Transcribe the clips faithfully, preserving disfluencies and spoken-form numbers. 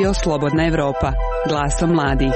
Radio Slobodna Evropa, glasom mladih.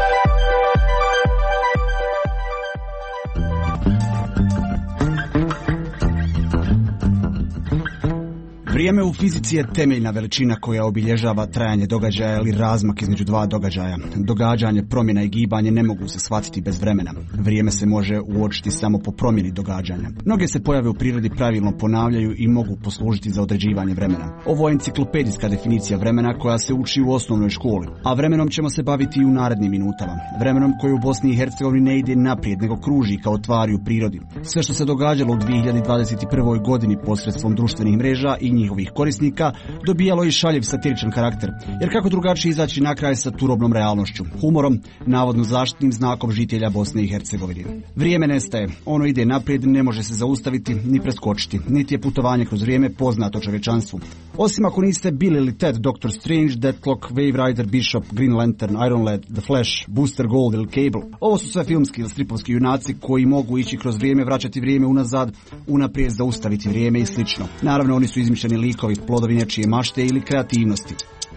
Vrijeme u fizici je temeljna veličina koja obilježava trajanje događaja ili razmak između dva događaja. Događanje, promjena i gibanje ne mogu se shvatiti bez vremena. Vrijeme se može uočiti samo po promjeni događanja. Mnoge se pojave u prirodi pravilno ponavljaju i mogu poslužiti za određivanje vremena. Ovo je enciklopedijska definicija vremena koja se uči u osnovnoj školi, a vremenom ćemo se baviti i u narednim minutama. Vremenom koji u Bosni i Hercegovini ne ide naprijed, nego kruži kao tvari u prirodi. Sve što se događalo u dvije hiljade dvadeset prvoj. godini posredstvom društvenih mreža i njihovih korisnika dobijalo i šaljiv satiričan karakter, jer kako drugačije izaći na kraj sa turobnom realnošću, humorom, navodno zaštitnim znakom žitelja Bosne i Hercegovine. Vrijeme nestaje, ono ide naprijed, ne može se zaustaviti ni preskočiti, niti je putovanje kroz vrijeme poznato čovječanstvu. Osim ako niste Bill ili Ted, doktor Strange, Deathlock, Wave Rider, Bishop, Green Lantern, Iron Lad, The Flash, Booster Gold ili Cable. Ovo su sve filmski ili stripovski junaci koji mogu ići kroz vrijeme, vraćati vrijeme unazad, unaprijed zaustaviti vrijeme i slično. Naravno, oni su izmišljeni likovi, plodovi nečije mašte ili kreativnosti.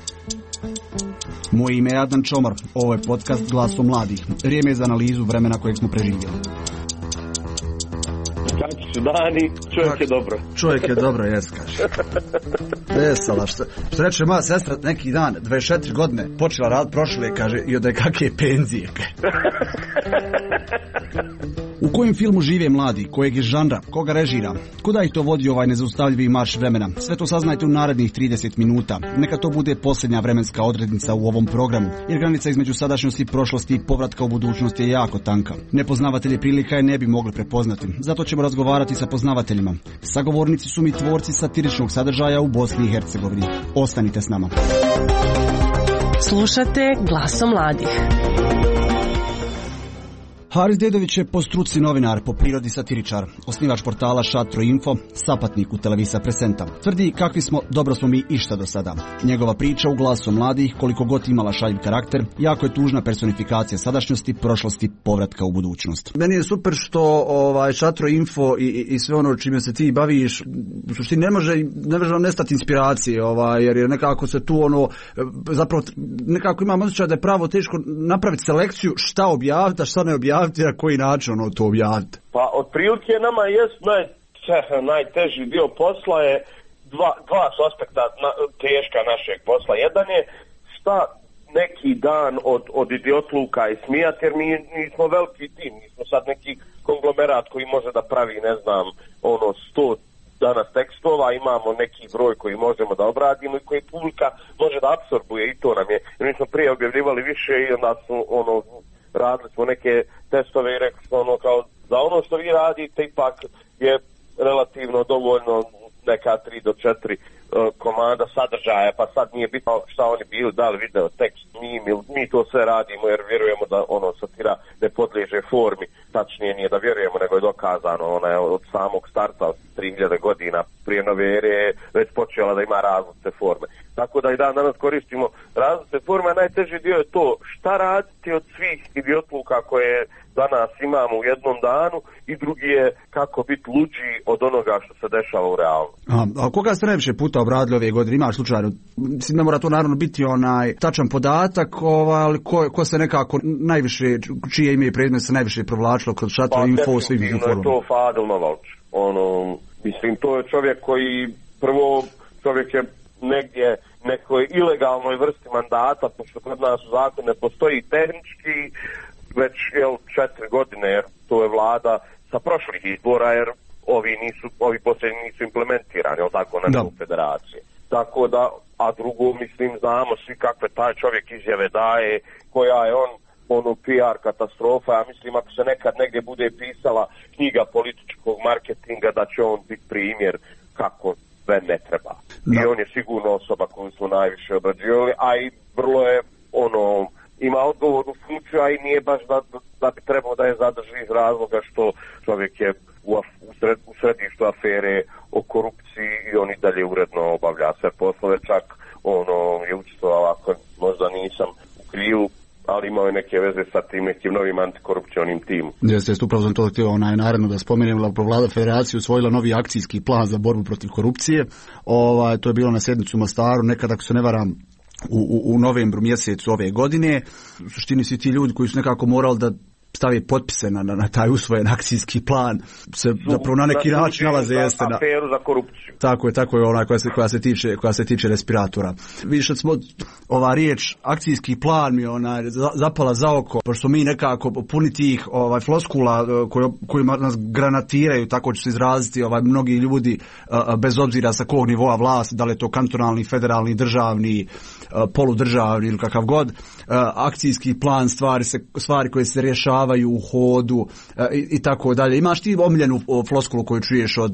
Moje ime je Adnan Čomar, ovo je podcast Glasom mladih. Vrijeme je za analizu vremena kojeg smo preživjeli. Kako su dani, čovjek je dobro. Čovjek je dobro, jes, kaže. Vesela, što, što reče moja sestra neki dan, dvadeset četiri godine, počela rad prošle, kaže, i od kakve penzije. U kojem filmu žive mladi, kojeg je žanra, koga režira, kuda ih to vodi ovaj nezaustavljivi marš vremena? Sve to saznajte u narednih trideset minuta. Neka to bude posljednja vremenska odrednica u ovom programu, jer granica između sadašnjosti, prošlosti i povratka u budućnost je jako tanka. Nepoznavatelje prilika je ne bi mogli prepoznati, zato ćemo razgovarati sa poznavateljima. Sagovornici su mi tvorci satiričnog sadržaja u Bosni i Hercegovini. Ostanite s nama. Slušate Glasom mladih. Haris Dedović je po struci novinar, po prirodi satiričar, osnivač portala Šatro Info, sapatnik u Televisa Presenta. Tvrdi kakvi smo, dobro smo mi išta do sada. Njegova priča u Glasu mladih, koliko god imala šaljiv karakter, jako je tužna personifikacija sadašnjosti, prošlosti, povratka u budućnost. Meni je super što ovaj Šatro Info i, i, i sve ono čime se ti baviš, u suštini ne može, ne može vam nestati inspiracije, ovaj, jer je nekako se tu ono, zapravo nekako imam osjećaj da je pravo teško napraviti selekciju šta objaviti, a šta ne objaviti. Na koji način ono to objaviti? Pa otprilike nama jest naj, najteži dio posla je dva, dva su aspekta na, teška našeg posla. Jedan je šta neki dan od, od idiotluka i smijati, jer mi nismo veliki tim, nismo sad neki konglomerat koji može da pravi, ne znam, ono sto danas tekstova, imamo neki broj koji možemo da obradimo i koji publika može da apsorbuje i to nam je. Jer mi smo prije objavljivali više i onda su ono radili smo neke testove i rekli smo ono kao za ono što vi radite ipak je relativno dovoljno neka tri do četiri uh, komada sadržaja, pa sad nije bitno šta oni bili, da li video, tekst, mi, mi to sve radimo jer vjerujemo da ono satira ne podliježe formi, tačnije nije da vjerujemo nego je dokazano, ona je od samog starta od tri hiljade godina prije nove ere već počela da ima različite forme. Tako da i dan danas koristimo različite forme, a najteži dio je to šta raditi od svih idiotluka koje danas imamo u jednom danu i drugi je kako biti luđi od onoga što se dešava u realnosti. A, a koga ste najviše puta obradili ove godine? Imaš slučaj, mislim da mora to naravno biti onaj tačan podatak, ovaj, ali ko, ko se nekako najviše, čije ime i prezime se najviše provlačilo kroz Šatro pa, Info svih foruma? Pa to Fadil Novalč. Ono, mislim, to je čovjek koji prvo čovjek je negdje nekoj ilegalnoj vrsti mandata, pošto kod nas u zakonu ne postoji tehnički već jel, četiri godine, jer to je vlada sa prošlih izbora, jer ovi nisu, ovi posljednji nisu implementirani, jel tako, na nivou federacije. Tako da, a drugo, mislim, znamo svi kakve taj čovjek izjave daje, koja je on, ono, P R katastrofa. Ja mislim, ako se nekad negdje bude pisala knjiga političkog marketinga, da će on biti primjer kako sve ne treba. Da. I on je sigurno osoba koju smo najviše obrađivali, a i vrlo je, ono, ima odgovornu funkciju, a i nije baš da, da bi trebao da je zadrži iz razloga što čovjek je u, u, sred, u središtu afere o korupciji i on i dalje uredno obavlja sve poslove, čak ono je učestvovao, ako možda nisam u krivu, ali imao je neke veze sa tim nekim novim antikorupcionim timom. Jeste, jeste, upravo sam to htio onaj naredno da spomenem, vlada federacije usvojila novi akcijski plan za borbu protiv korupcije. Ovaj, to je bilo na sjednicu u Mostaru, nekada, ako se ne varam, u, u, u novembru mjesecu ove godine. U suštini svi ti ljudi koji su nekako morali da stavi potpise na, na, na taj usvojen akcijski plan, se zapravo na neki način nalaze jeste na aferu za korupciju. Tako je, tako je ona koja se, koja se tiče, koja se tiče respiratora. Vidiš da smo, ova riječ akcijski plan mi ona zapala za oko, pošto mi nekako puni tih ovaj floskula koje, kojima nas granatiraju, tako će se izraziti ovaj mnogi ljudi bez obzira sa kog nivoa vlasti, da li je to kantonalni, federalni, državni, poludržavni ili kakav god. Akcijski plan, stvari se, stvari koje se rješavaju u hodu i, i tako dalje. Imaš ti omiljenu floskulu koju čuješ od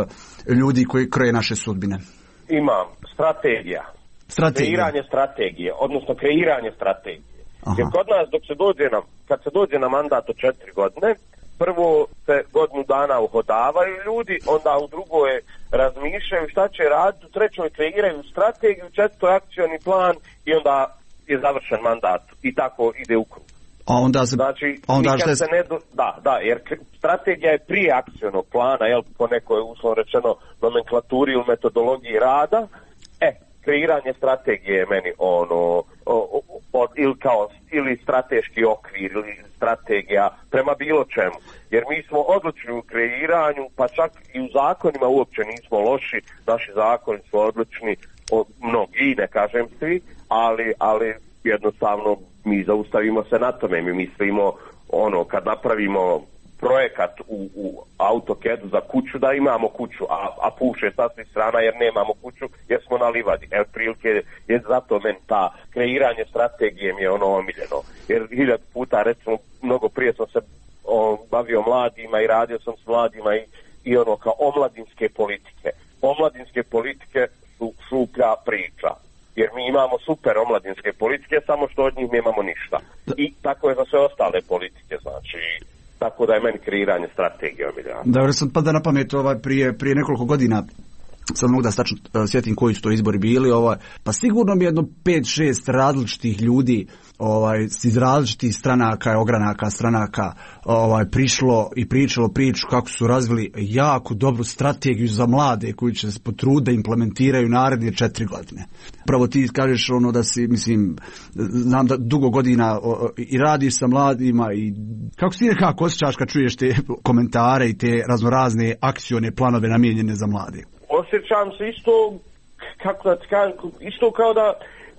ljudi koji kroje naše sudbine? Imam. Strategija. Strategija. Kreiranje strategije, odnosno kreiranje strategije. Aha. Jer kod nas dok se dođe na, kad se dođe na mandat od četiri godine, prvo se godinu dana uhodavaju ljudi, onda u drugoj razmišljaju šta će raditi, u trećoj kreiraju strategiju, u četvrtoj akcioni plan i onda je završen mandat i tako ide u krug. A onda se, znači, a onda nikad se ne do, da, da, jer strategija je prije akcionog plana, jel, po nekoj uslovno rečeno nomenklaturi ili metodologiji rada. E, kreiranje strategije je meni ono, o, o, o, ili kao, ili strateški okvir, ili strategija prema bilo čemu. Jer mi smo odlučni u kreiranju, pa čak i u zakonima uopće nismo loši, naši zakoni su odlučni, o, mnogi, ne kažem svi, ali, ali jednostavno mi zaustavimo se na tome, mi mislimo ono kad napravimo projekat u, u AutoCAD-u za kuću da imamo kuću, a, a puše sa svih strana jer nemamo kuću jer smo na livadi. Evo prilike je zato meni ta kreiranje strategije mi je ono omiljeno. Jer hiljad puta recimo mnogo prije sam se o, bavio mladima i radio sam s mladima i, i ono kao omladinske politike. Omladinske politike su šuplja priča. Jer mi imamo super omladinske politike, samo što od njih nemamo ništa. I tako je za sve ostale politike, znači, tako da je meni kreiranje strategije omiljeno. Dobro, sam pada na pamet ovaj, prije, prije nekoliko godina, sad mogu da stačno uh, sjetim koji su to izbori bili, ovaj, pa sigurno mi jedno pet šest različitih ljudi ovaj, iz različitih stranaka, ogranaka, stranaka ovaj, prišlo i pričalo priču kako su razvili jako dobru strategiju za mlade koji će se potruditi da implementiraju naredne četiri godine. Pravo ti kažeš ono da si, mislim, znam da dugo godina o, i radiš sa mladima i kako si nekako osjećaš kad čuješ te komentare i te raznorazne akcione planove namijenjene za mlade? Osjećam se isto, kako da ti kažem, isto kao da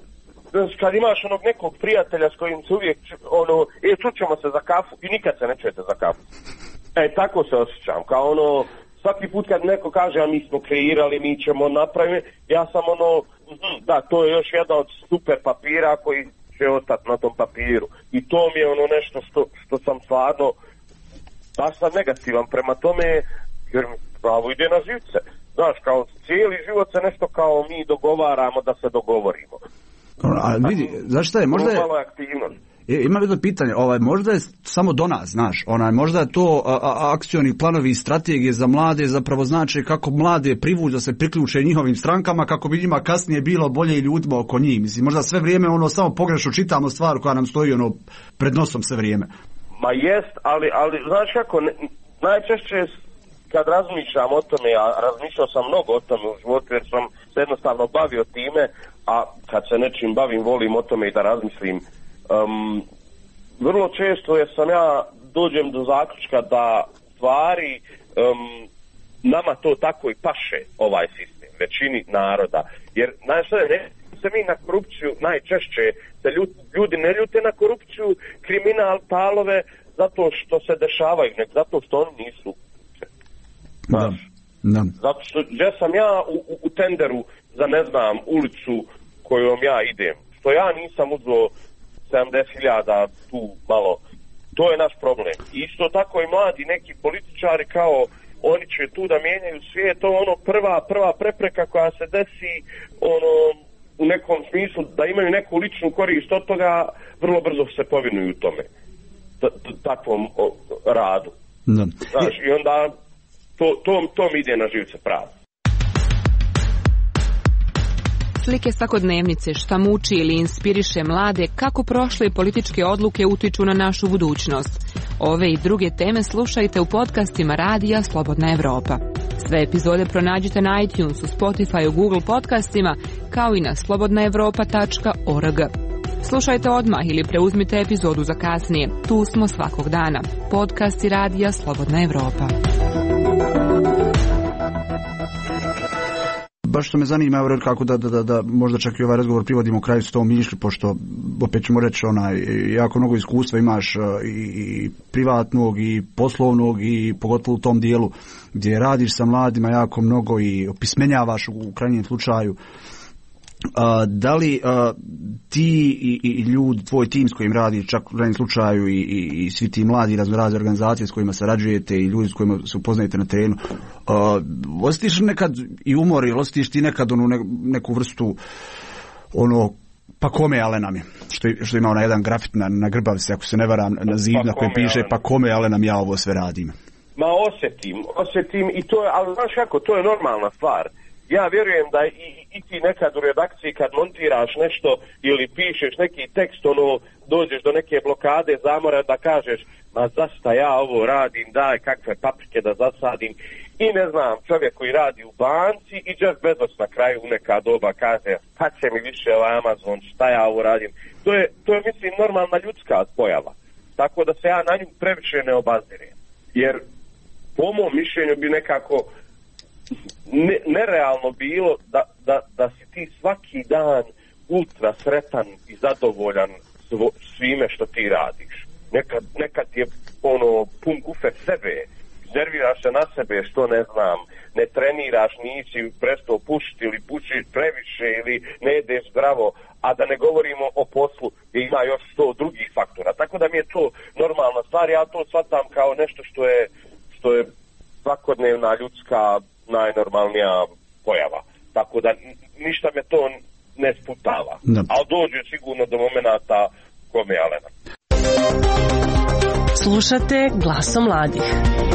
kad imaš onog nekog prijatelja s kojim se uvijek, ono, e, čućemo se za kafu i nikad se ne čujete za kafu. E, tako se osjećam, kao ono, svaki put kad neko kaže, a mi smo kreirali, mi ćemo napraviti, ja sam ono, da, to je još jedan od super papira koji će ostati na tom papiru. I to mi je ono nešto što, što sam stvarno, baš sam negativan prema tome, jer mi pravo ide na živce. Znaš, kao cijeli život se nešto kao mi dogovaramo da se dogovorimo. A vidi, znaš šta je, možda je, ima jedno pitanje, ovaj, možda je samo do nas, znaš, onaj, možda je to a, a, akcioni planovi i strategije za mlade zapravo znači kako mlade privući da se priključe njihovim strankama, kako bi njima kasnije bilo bolje i ljudima oko njih. Mislim, možda sve vrijeme ono samo pogrešno čitamo stvar koja nam stoji ono pred nosom sve vrijeme. Ma jest, ali, ali znaš kako, ne, najčešće kad razmišljam o tome, ja razmišljao sam mnogo o tome u životu jer sam se jednostavno bavio time, a kad se nečim bavim volim o tome i da razmislim. Um, vrlo često jer sam ja dođem do zaključka da stvari um, nama to tako i paše ovaj sistem, većini naroda. Jer znaš što je, se mi na korupciju najčešće, se ljudi, ljudi ne ljute na korupciju, kriminal, palove, zato što se dešavaju, nek zato što oni nisu. Da, da. Zato što gdje sam ja u, u, u tenderu za ne znam ulicu kojom ja idem, što ja nisam uzeo sedamdeset hiljada tu malo, to je naš problem. Isto tako i mladi neki političari kao oni će tu da mijenjaju svijet, to ono prva, prva prepreka koja se desi ono u nekom smislu da imaju neku ličnu korist od toga, vrlo brzo se povinuju u tome, t- t- takvom o, radu. Da. Znaš, i onda To, to, to mi ide na živce pravo. Slike svakodnevnice, šta muči ili inspiriše mlade, kako prošle političke odluke utiču na našu budućnost. Ove i druge teme slušajte u podcastima Radija Slobodna Evropa. Sve epizode pronađite na iTunesu, Spotify, Google podcastima, kao i na slobodna evropa tačka org. Slušajte odmah ili preuzmite epizodu za kasnije. Tu smo svakog dana. Podcast i radija Slobodna Evropa. Baš što me zanima, evo, kako da, da, da, da možda čak i ovaj razgovor privodimo kraju s tom mišlju, pošto opet ćemo reći, onaj, jako mnogo iskustva imaš i, i privatnog i poslovnog i pogotovo u tom dijelu gdje radiš sa mladima jako mnogo i opismenjavaš u krajnjem slučaju. Uh, da li uh, ti i, i ljudi, tvoj tim s kojim radi, čak u krajnjem slučaju i, i, i svi ti mladi raznorazne organizacije s kojima sarađujete i ljudi s kojima se upoznajete na terenu, uh, osjetiš nekad i umor ili osjetiš ti nekad onu ne, neku vrstu ono pa kome ale nam je, što, što ima onaj jedan grafit na, na grbavici, ako se ne varam, na zid pa na kojem piše pa kome ale nam ja ovo sve radim. Ma osjetim, osjetim i to je, ali znaš kako, to je normalna stvar. Ja vjerujem da i, i ti nekad u redakciji kad montiraš nešto ili pišeš neki tekst, ono, dođeš do neke blokade, zamora da kažeš, ma zašto ja ovo radim, daj kakve paprike da zasadim. I ne znam, čovjek koji radi u banci i Jeff Bezos na kraju u neka doba kaže, pa će mi više ovaj Amazon, šta ja ovo radim. To je, to je mislim, normalna ljudska pojava. Tako da se ja na nju previše ne obazirem. Jer po mom mišljenju bi nekako Ne, nerealno bilo da, da, da si ti svaki dan ultra sretan i zadovoljan svo, svime što ti radiš. Nekad, nekad je ono pun kufe sebe, nerviraš se na sebe što ne znam, ne treniraš, nisi prestao pušiti ili pušiš previše ili ne jedeš zdravo, a da ne govorimo o poslu gdje ima još sto drugih faktora. Tako da mi je to normalna stvar, ja to shvatam kao nešto što je, što je svakodnevna ljudska najnormalnija pojava. Tako da ništa me to ne sputava. Da. Ali dođe sigurno do momenata kome Alena. Slušate Glaso mladih.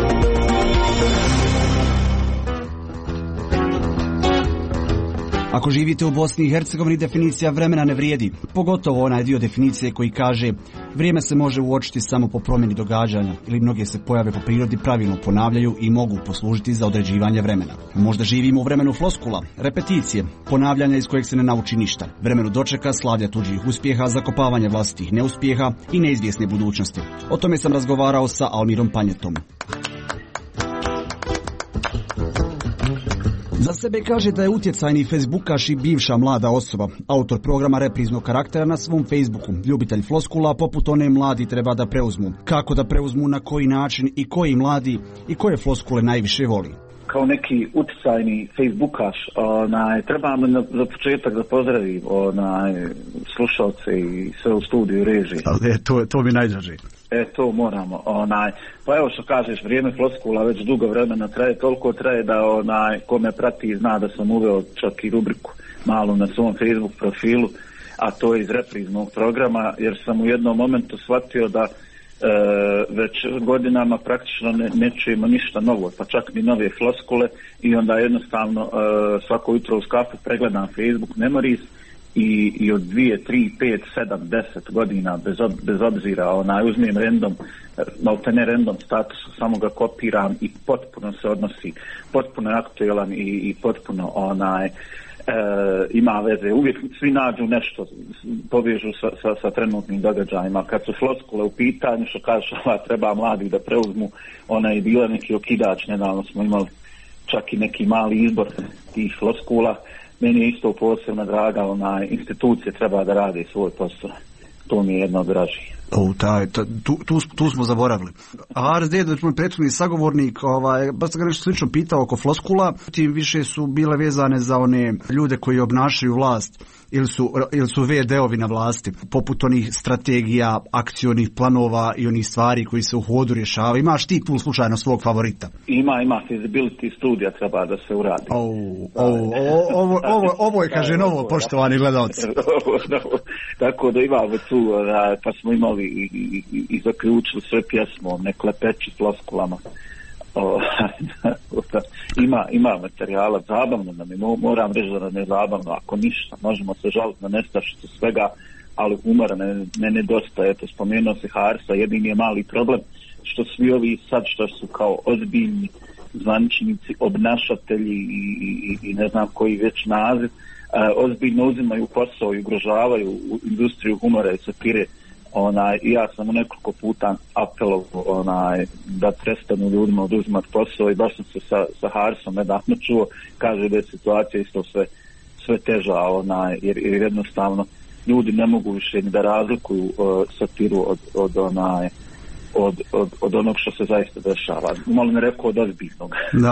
Ako živite u Bosni i Hercegovini, definicija vremena ne vrijedi. Pogotovo onaj dio definicije koji kaže vrijeme se može uočiti samo po promjeni događanja ili mnoge se pojave po prirodi pravilno ponavljaju i mogu poslužiti za određivanje vremena. Možda živimo u vremenu floskula, repeticije, ponavljanja iz kojeg se ne nauči ništa, vremenu dočeka, slavlja tuđih uspjeha, zakopavanja vlastitih neuspjeha i neizvjesne budućnosti. O tome sam razgovarao sa Almirom Panjetom. Za sebe kaže da je utjecajni facebookaš i bivša mlada osoba, autor programa repriznog karaktera na svom Facebooku, ljubitelj floskula poput one mladi treba da preuzmu. Kako da preuzmu, na koji način i koji mladi i koje floskule najviše voli. Kao neki utjecajni facebookaš, onaj, trebamo na, za početak da pozdravim onaj, slušalce i sve u studiju režiji. Ali to, to mi najdraži. E, to moramo. Onaj, pa evo što kažeš, vrijeme floskula već dugo vremena traje, toliko traje da onaj, ko me prati zna da sam uveo čak i rubriku malu na svom Facebook profilu, a to je iz repriznog programa, jer sam u jednom momentu shvatio da E, već godinama praktično ne, ne čujemo ništa novo, pa čak ni nove floskule i onda jednostavno e, svako jutro uz kafu pregledam Facebook Memories i, i od dvije, tri, pet, sedam, deset godina bez, ob, bez obzira onaj, uzmem random, maltene random status, samo ga kopiram i potpuno se odnosi, potpuno je aktuelan i, i potpuno onaj E, ima veze, uvijek svi nađu nešto, povežu sa, sa, sa trenutnim događajima. Kad su floskule u pitanju, što kažeš, treba mladih da preuzmu, ona je bila neki okidač, nedavno smo imali čak i neki mali izbor tih floskula. Meni je isto posebno draga, ona institucije treba da rade svoj posao. To mi je jedno draži. O, taj, ta, tu, tu, tu smo zaboravili. A R S D, da je prethodni sagovornik, ovaj, baš sam ga nešto slično pitao oko floskula, tim više su bile vezane za one ljude koji obnašaju vlast ili su, ili su ve de-ovi na vlasti, poput onih strategija, akcionih planova i onih stvari koji se u hodu rješavaju. Imaš ti tu slučajno svog favorita? Ima, ima, feasibility studija treba da se uradi. O, o, o, ovo, ovo, ovo je, kaže, novo, poštovani gledalci. Tako da imamo tu, pa smo imali i, i, i, i zaključili sve pjesmom, ne klepeći floskulama. O, ima, ima materijala, zabavno nam je, moram reći da nam je zabavno, ako ništa, možemo se žaliti na nestašicu svega, ali humora ne, ne nedostaje. Eto, spomenuo se Harsa, jedini je mali problem što svi ovi sad što su kao ozbiljni zvaničnici, obnašatelji i, i, i ne znam koji već naziv, ozbiljno uzimaju posao i ugrožavaju industriju humora i satire. Onaj, i ja sam u nekoliko puta apelovao onaj, da prestanu ljudima oduzimati posao i baš sam se sa, sa Harisom nedavno čuo, kaže da je situacija isto sve, sve teža, onaj, jer, jer jednostavno ljudi ne mogu više ni da razlikuju uh, satiru od, od, onaj, od, od, od onog što se zaista dešava. Malo ne rekao od ozbiljnog. Da.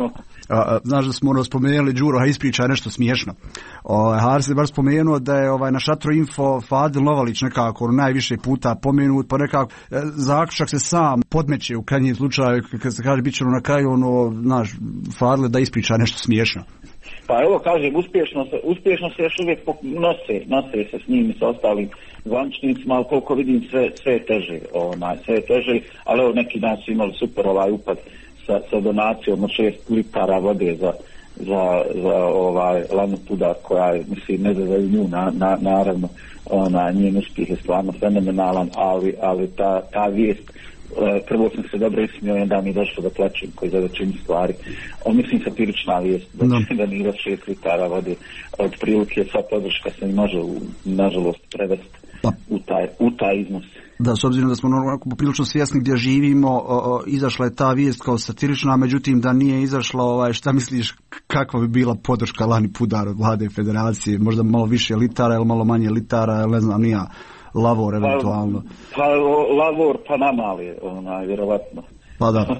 A, znaš da smo ono spomenuli Đuro, a ispriča je nešto smiješno. O, Haris je baš spomenuo da je ovaj, na Šatro Info Fadil Novalić nekako najviše puta pomenut, pa nekako e, zaključak se sam podmeće u krajnjem slučaju, kad se kaže bit će na kraju ono, znaš, Fadil da ispriča nešto smiješno. Pa evo kažem, uspješno se, uspješno se još uvijek nose, nose se s njim i sa ostalim zvaničnicima, ali koliko vidim sve, sve je teže, onaj, sve je teže, ali evo neki dan su imali super ovaj upad sa, sa donacijom od šest litara vode za, za, za ovaj Lanu Pudar, koja je, mislim, ne za nju, na, na, naravno, ona, njen uspjeh je stvarno fenomenalan, ali, ali ta, ta vijest, prvo sam se dobro ismio i onda mi je došlo da plaćem koji za većinu stvari. O, mislim satirična vijest da će no. donira šest litara vode od prilike sva podrška se može nažalost prevesti pa. u, taj, u taj iznos. Da, s obzirom da smo normalno poprilično svjesni gdje živimo, o, o, izašla je ta vijest kao satirična, međutim da nije izašla, ovaj, šta misliš kakva bi bila podrška Lani Pudar od Vlade Federacije, možda malo više litara ili malo manje litara, ili ne znam, nija Lavor eventualno. Pa, pa Lavor pa namali, onaj, vjerovatno. Pa da.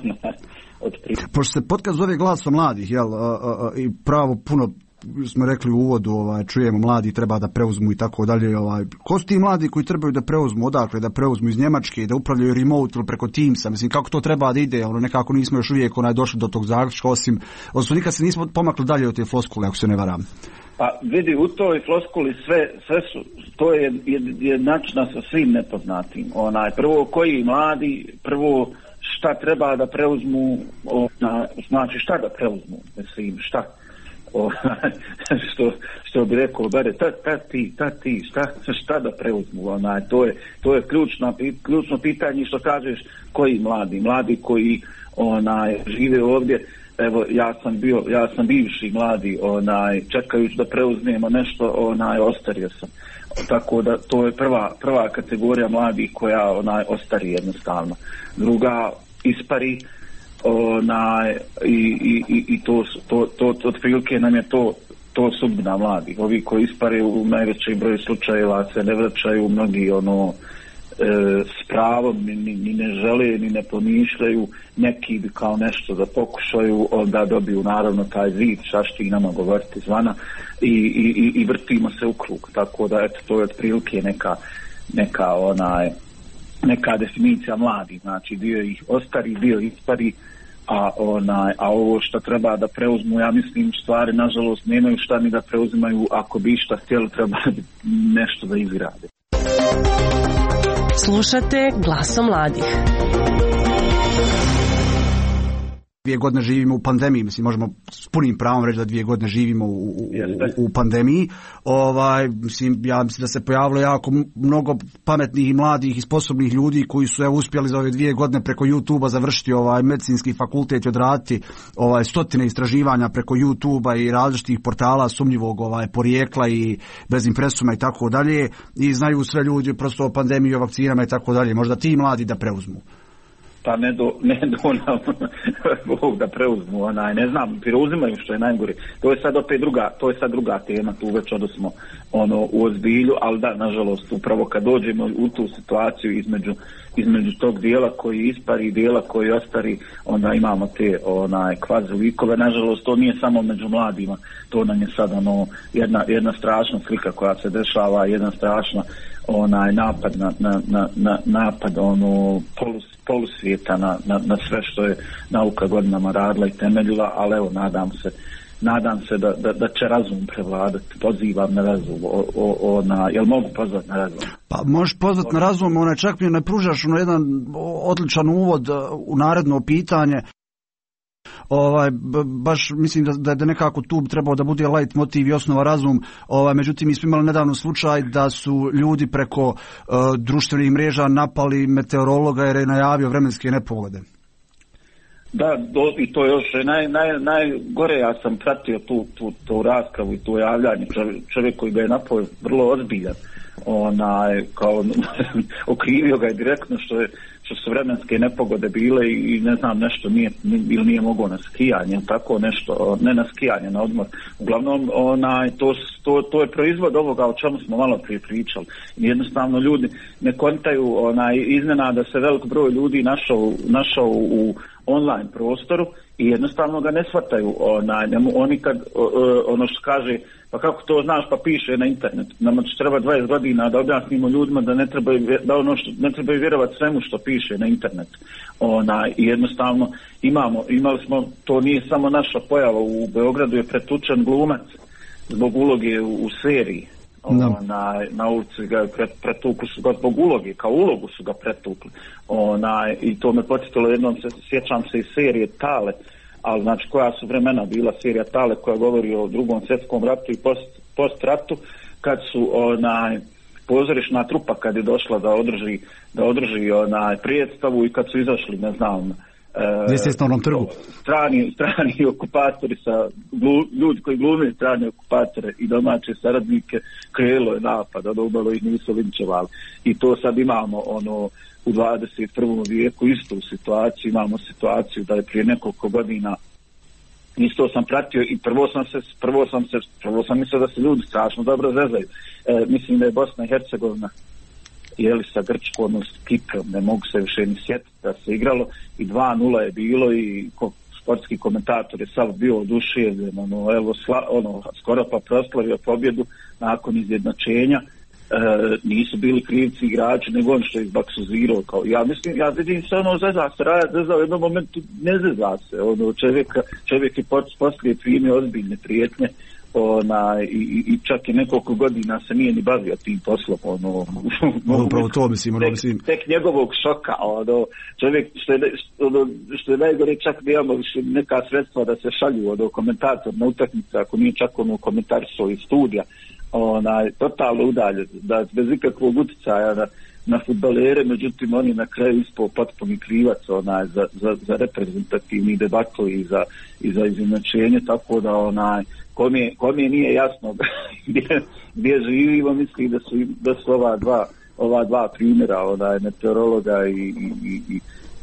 Pošto se podcast zove Glasom mladih, jel, a, a, a, i pravo puno smo rekli u uvodu, ovaj, čujemo mladi treba da preuzmu i tako dalje, ovaj, ko su ti mladi koji trebaju da preuzmu, odakle da preuzmu iz Njemačke, da upravljaju remote ili preko Teamsa, mislim kako to treba da ide, ono, nekako nismo još uvijek onaj došli do tog zaključka, osim, osim nikad se nismo pomakli dalje od te floskule, ako se ne varam. Pa vidi, u toj floskuli sve, sve su, to je jednačina sa svim nepoznatim. Onaj, prvo koji mladi, prvo šta treba da preuzmu, ona, znači šta da preuzmu, mislim, šta? O, što, što bi rekao, bare, ta, ta ti, ta ti, šta, šta da preuzmu, onaj, to je, to je ključno, ključno pitanje što kažeš koji mladi, mladi koji onaj, žive ovdje. Evo, ja sam bio, ja sam bivši mladi, onaj, čekajući da preuzmemo nešto, onaj, ostario sam. Tako da to je prva, prva kategorija mladih koja, onaj, ostari jednostavno. Druga, ispari, onaj, i, i, i, i to, to, to, to, otprilike nam je to, to sudbina mladih. Ovi koji ispare u najvećem broju slučajeva se ne vraćaju, mnogi, ono, E, s pravom ni, ni, ni ne žele ni ne pomišljaju, neki bi kao nešto da pokušaju, onda dobiju naravno taj zid, šašti nama govoriti zvana i, i, i vrtimo se u krug, tako da eto to je otprilike neka, neka onaj neka definicija mladih, znači dio ih ostari, dio ispari, a onaj, a ovo što treba da preuzmu, ja mislim stvari nažalost nemaju šta ni da preuzimaju, ako bi šta htjeli treba nešto da izgrade. Slušate Glasom mladih. Dvije godine živimo u pandemiji, mislim možemo s punim pravom reći da dvije godine živimo u, u, u, u pandemiji. Ovaj, mislim, ja mislim da se pojavilo jako mnogo pametnih i mladih i sposobnih ljudi koji su evo uspjeli za ove dvije godine preko YouTube-a završiti ovaj medicinski fakultet i odraditi ovaj stotine istraživanja preko YouTube-a i različitih portala sumnjivog ovaj porijekla i bez impresuma i tako dalje, i znaju sve ljudi prosto o pandemiji, o vakcinama i tako dalje. Možda ti mladi da preuzmu. Pa ne do, ne do nam Bog da preuzmu, onaj, ne znam, preuzimaju što je najgore. To je sad opet druga, to je sad druga tema, tu već odnosmo ono u ozbilju, ali da, nažalost, upravo kad dođemo u tu situaciju između, između tog dijela koji ispari i dijela koji ostari, onda imamo te onaj kvazi likove. Nažalost, to nije samo među mladima, to nam je sad ono jedna, jedna strašna slika koja se dešava, jedna strašna onaj napad na, na, na, na napad ono polus, polusvijeta na, na, na sve što je nauka godinama radila i temeljila, ali evo nadam se nadam se da, da, da će razum prevladati. Pozivam na razum, o, o, na, jel mogu pozvati na razum? Pa možeš pozvati na razum, ona čak mi ne pružaš ono jedan odličan uvod u naredno pitanje. Ovaj, baš mislim da, da nekako tu trebao da bude light motiv i osnova razum, ovaj, međutim mi smo imali nedavno slučaj da su ljudi preko uh, društvenih mreža napali meteorologa jer je najavio vremenske nepogode. Da, do, i to još naj, naj, najgore, ja sam pratio tu, tu, tu raspravu i tu javljanje, čovjek, čovjek koji ga je napao vrlo ozbiljan, onaj, kao okrivio ga je direktno što je što su vremenske nepogode bile i, i ne znam nešto nije, ili nije mogao na skijanje, tako nešto, ne na skijanje, na odmor. Uglavnom, onaj, to, to, to je proizvod ovoga o čemu smo malo prije pričali. Jednostavno ljudi ne kontaju, onaj, iznenada se velik broj ljudi našao, našao u online prostoru i jednostavno ga ne shvataju. Onaj, ne, oni kad, ono što kaže, pa kako to znaš, pa piše na internetu. Nama će treba dvadeset godina da objasnimo ljudima da ne trebaju, da ono što, ne trebaju vjerovati svemu što piše na internetu. Ona, i jednostavno imamo, imali smo, to nije samo naša pojava, u Beogradu je pretučen glumac zbog uloge u, u seriji. No. Na, na ulici ga pret, pretukli su ga zbog uloge, kao ulogu su ga pretukli. Ona, i to me podsjetilo jednom, se, sjećam se iz serije Tale, ali znači koja su vremena bila serija Tale koja govori o drugom svjetskom ratu i post, post ratu, kad su onaj pozorišna trupa kad je došla da održi da održi onaj predstavu i kad su izašli, ne znam, e, trgu. strani strani okupatori sa glu, ljudi koji glume strane okupatore i domaće saradnike, krenulo je napad, ono umalo ih nisu linčevali. I to sad imamo ono u dvadeset prvom vijeku istu situaciju, imamo situaciju da je prije nekoliko godina isto sam pratio i prvo sam se prvo sam se prvo sam mislio da se ljudi strašno dobro zezaju. E, mislim da je Bosna i Hercegovina jeli sa Grčkom, s Kiprom, ne mogu se više ni sjetiti da se igralo i dva nula je bilo i ko, sportski komentator je sav bio oduševljen, ono, evo, sla, ono, skoro pa proslavio pobjedu nakon izjednačenja. E, nisu bili krivci igrači, nego on što je izbaksuzirao. Kao, ja mislim, ja vidim se ono zeza se, Raja zeza u jednom momentu ne zeza se, ono, čovjek, čovjek je poslije primio ozbiljne prijetnje, ona, i, i čak i nekoliko godina se nije ni bavio tim poslom, ono, upravo to mislim, ono, mislim. Tek, tek njegovog šoka, ono, čovjek, što je, ono, što je najgore, čak da imamo više neka sredstva da se šalju, ono, komentator na utakmice, ako nije čak ono komentarstvo iz studija, onaj, totalno udaljen, da bez ikakvog utjecaja na, na fudbalere, međutim oni na kraju ispao potpuni krivac onaj, za, za, za reprezentativni debakl i za, i za izjednačenje, tako da onaj, kome, kome nije jasno gdje, gdje živimo, misli da su, da su ova dva, ova dva primjera, onaj, meteorologa i, i, i,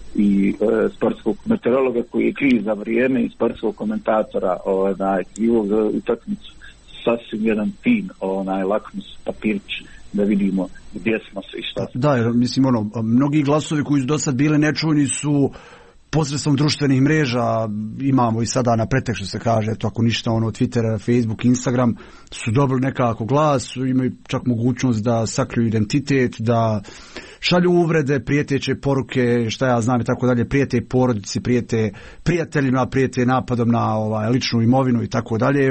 i e, sportskog meteorologa koji je kriv za vrijeme i sportskog komentatora onaj, krivog za utakmicu, sasvim jedan fin, onaj, lakmus papirić da vidimo gdje smo se i šta. Da, jer mislim ono, mnogi glasovi koji su do sad bili nečujni su posredstvom društvenih mreža, imamo i sada na pretek što se kaže, to ako ništa ono Twitter, Facebook, Instagram, su dobili nekako glas, imaju čak mogućnost da sakriju identitet, da šalju uvrede, prijeteće poruke, šta ja znam i tako dalje, prijete porodici, prijete prijateljima, prijete napadom na ovaj, ličnu imovinu i tako dalje.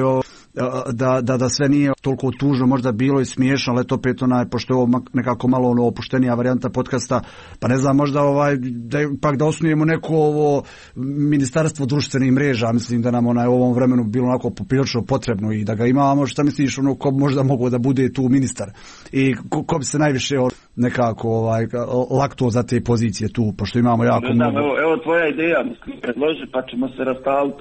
Da, da, da sve nije toliko tužno, možda bilo i smiješno, ali to opet onaj, pošto je ovo nekako malo ono opuštenija varijanta podcasta, pa ne znam, možda ovaj, da, pak da osnujemo neko ovo ministarstvo društvenih mreža, mislim da nam onaj u ovom vremenu bilo onako poprilično potrebno i da ga imamo, šta misliš, ono, ko možda mogao da bude tu ministar i ko, ko bi se najviše nekako ovaj, lakto za te pozicije tu, pošto imamo jako ne znam, mnogo. Evo, evo tvoja ideja, mislim, predloži pa ćemo se rastaviti.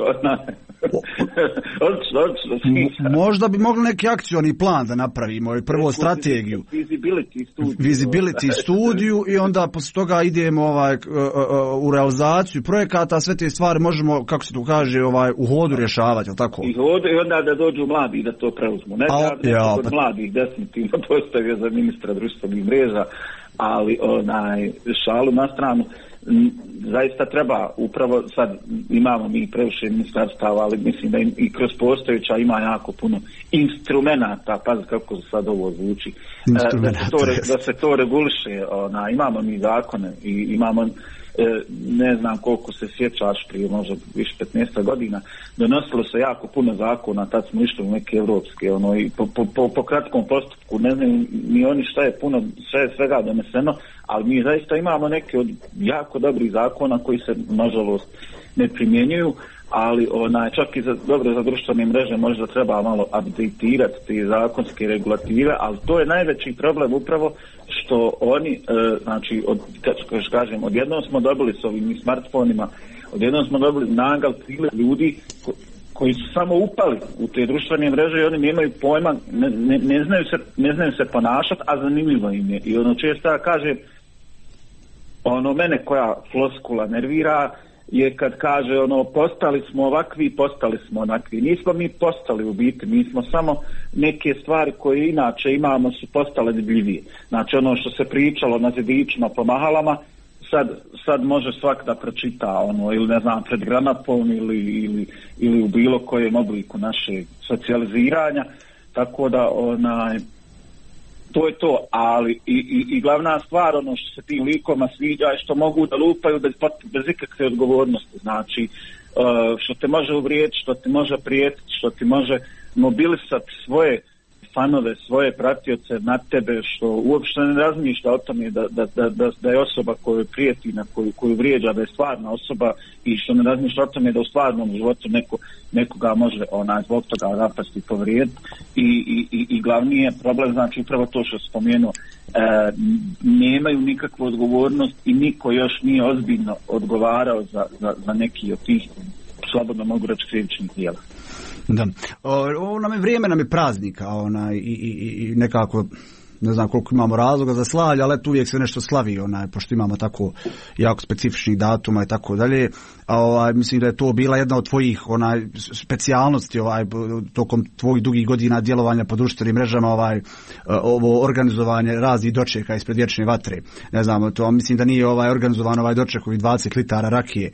Odlično, odlično. Možda bi mogli neki akcioni plan da napravimo, prvo strategiju. Visibility studiju. Visibility studiju i onda posle toga idemo ovaj, u realizaciju projekata, sve te stvari možemo, kako se to kaže, ovaj, u hodu rješavati, je li tako? I hodu i onda da dođu mladi da to preuzmu. Ne da ja, od pa... mladih definitivno postavio za ministra društvenih mreža, ali onaj, šalu na stranu, zaista treba, upravo sad imamo mi previše ministarstava, ali mislim da i kroz postojeća ima jako puno instrumenata, pazi kako sad ovo zvuči, da se to, da se to reguliše, ona, imamo mi zakone i imamo, ne znam koliko se sjećaš, prije možda više petnaest godina, donosilo se jako puno zakona, tad smo išli u neke evropske, ono, i po, po, po, po kratkom postupku, ne znam ni oni šta je puno, sve je svega doneseno, ali mi zaista imamo neke od jako dobrih zakona koji se, nažalost, ne primjenjuju, ali onaj, čak i za, dobro za društvene mreže možda treba malo updateirati te zakonske regulative, ali to je najveći problem upravo što oni, e, znači, od, kad kažem, odjednom smo dobili s ovim smartfonima Odjednom smo dobili nagal prilet ljudi ko, koji su samo upali u te društvene mreže i oni nemaju pojma, ne, ne, ne, znaju se, ne znaju se ponašati, a zanimljivo im je. I ono često ja kažem, ono mene koja floskula nervira je kad kaže ono postali smo ovakvi, postali smo onakvi. Nismo mi postali u biti, mi smo samo neke stvari koje inače imamo su postale debljivije. Znači ono što se pričalo na zidićima po mahalama, sad, sad može svak da pročita ono, ili ne znam, pred gramafon ili, ili, ili u bilo kojem obliku naše socijaliziranja, tako da onaj to je to, ali i, i, i glavna stvar, ono što se tim likoma sviđa je što mogu da lupaju bez, bez ikakve odgovornosti, znači uh, što te može uvrijediti, što ti može prijetiti, što ti može mobilisati svoje fanove, svoje pratioce na tebe, što uopšte ne razmišlja o tome da, da, da, da, da je osoba koju prijeti, na koju, koju vrijeđa, da je stvarna osoba i što ne razmišlja o tome da u stvarnom životu neko, nekoga može onaj, zbog toga napasti i povrijediti. I, i, i, i glavni je problem, znači upravo to što spomenuo, e, nemaju nikakvu odgovornost i niko još nije ozbiljno odgovarao za, za, za neki od tih, slobodno mogu reći, krivičnih djela. Da. Ovo nam je vrijeme, nam je praznika onaj, i, i, i nekako ne znam koliko imamo razloga za slavlje, ali tu uvijek se nešto slavi, onaj, pošto imamo tako jako specifičnih datuma i tako dalje. A ovaj, mislim da je to bila jedna od tvojih onaj specijalnosti ovaj tokom tvojih dugih godina djelovanja po društvenim mrežama, ovaj ovo organizovanje raznih dočeka ispred vječne vatre. Ne znam, to mislim da nije ovaj organizovan ovaj doček ovih dvadeset litara rakije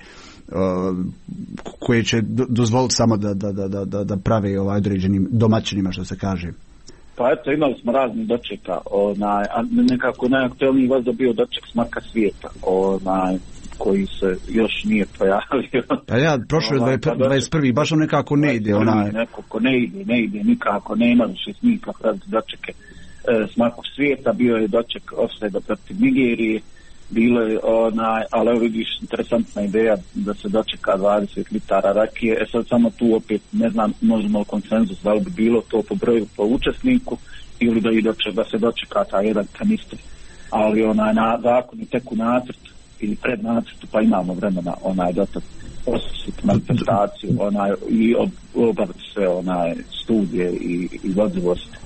koje će dozvoliti samo da, da, da, da, da prave ovaj određenim domaćinima, što se kaže. Pa eto, imali smo razni dočeka, onaj, a nekako najaktuelniji vas da bio doček Smaka svijeta, onaj, koji se još nije pojavio. Pa ja, prošlo je dvadeset prvi baš on nekako ne ide. Onaj. Nekako ne ide, ne ide, nikako, nema više snimka praviti dočeke e, Smakog svijeta, bio je doček ofsajda protiv Nigerije, bilo je onaj, ali evo vidiš, interesantna ideja da se dočeka dvadeset litara rakije, e sad samo tu opet ne znam, možemo konsenzus da li bi bilo to po broju po učesniku ili da, i doček, da se dočeka ta jedan kanister, ali onaj na zakon i tek u nacrtu ili pred nacrtu, pa imamo vremena onaj dotak osjetiti manifestaciju onaj, i ob, obaviti sve onaj studije i, i vodzivosti.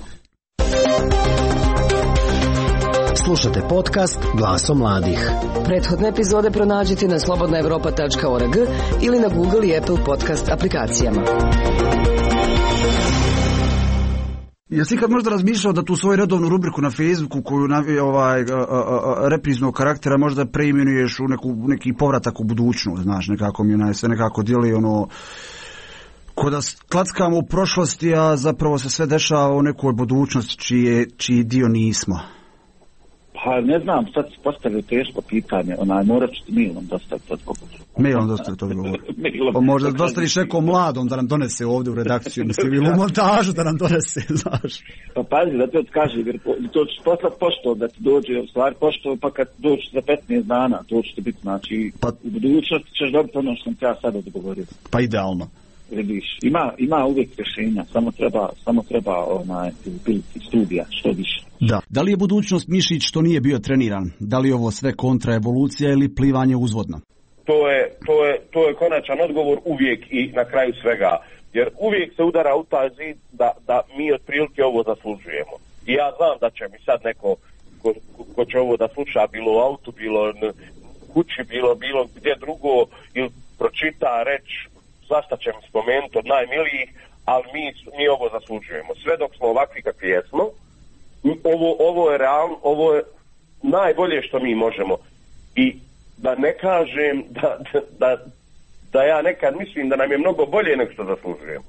Slušate podcast Glasom mladih. Prethodne epizode pronađite na slobodna evropa tačka org ili na Google i Apple podcast aplikacijama. Jesi ikad možda razmišljao da tu svoju redovnu rubriku na Facebooku koju ovaj, repriznog karaktera možda preimenuješ u neku, neki povratak u budućnost, znaš, nekako mi onaj sve nekako dijeli ono ko da klackamo u prošlosti, a zapravo se sve dešava u nekoj budućnosti čiji, čiji dio nismo. Pa ne znam, sad se postavio teško pitanje, onaj, morat ću ti mailom dostaviti odgovor. Mailom dostaviti odgovor. Pa možda dostaviš nekom mladom da nam donese ovdje u redakciju, mislim, ili u montažu da nam donese, znaš. Pa pazi, da te odkaži, jer to ćeš poslati pošto da ti dođe, u stvari pošto, pa kad dođeš za petnaest dana, to će ti biti, znači, pa, u budućnosti ćeš dobiti ono što sam ti ja sad odgovorio. Pa idealno. Vidiš, ima, ima uvijek rješenja, samo treba, samo treba onaj, biti studija, što više. Da. Da li je budućnost mišić što nije bio treniran? Da li je ovo sve kontraevolucija ili plivanje uzvodno? To je, to je, to je konačan odgovor uvijek i na kraju svega. Jer uvijek se udara u taj zid da, da mi otprilike ovo zaslužujemo. I ja znam da će mi sad neko ko, ko će ovo da sluša, bilo u autu, bilo kući, bilo, bilo gdje drugo, ili pročita, reći, svašta će mi spomenuti od najmilijih, ali mi, mi ovo zaslužujemo. Sve dok smo ovakvi kakvi jesmo, ovo, ovo je realno, ovo je najbolje što mi možemo. I da ne kažem da, da, da ja nekad mislim da nam je mnogo bolje nego što zaslužujemo.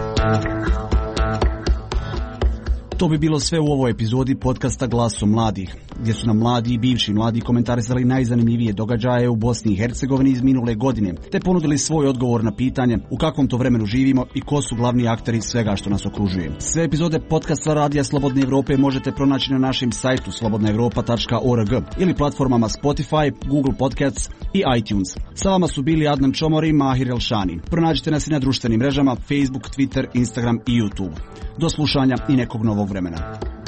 To bi bilo sve u ovoj epizodi podcasta Glasom mladih, gdje su nam mladi i bivši mladi komentarisali najzanimljivije događaje u Bosni i Hercegovini iz minule godine, te ponudili svoj odgovor na pitanje u kakvom to vremenu živimo i ko su glavni akteri svega što nas okružuje. Sve epizode podcasta Radija Slobodne Evrope možete pronaći na našem sajtu slobodna evropa tačka org ili platformama Spotify, Google Podcasts i iTunes. Sa vama su bili Adnan Čomori i Mahir Elšani. Pronađite nas i na društvenim mrežama Facebook, Twitter, Instagram i YouTube. Do slušanja i nekog novog vremena.